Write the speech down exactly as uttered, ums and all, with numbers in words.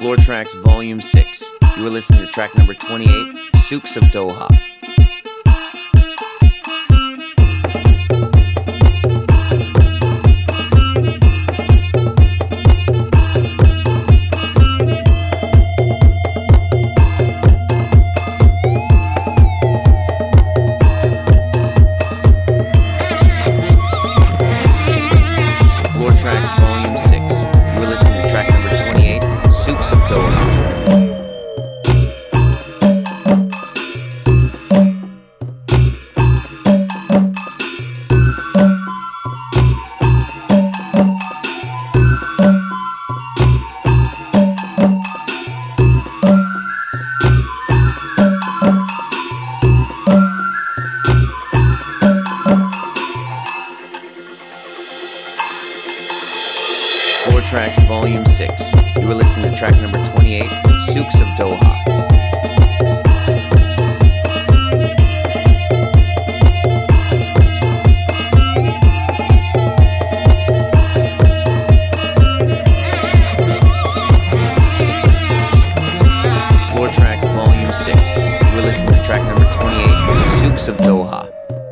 Floor Tracks Volume six. You are listening to track number twenty-eight, Souks of Doha. Floor Tracks Volume six. You are listening to track number twenty-eight, Souks of Doha. Floor Tracks Volume six. You are listening to track number twenty-eight, Souks of Doha. Floor Tracks Volume six. You are listening to track number twenty-eight, Souks of Doha.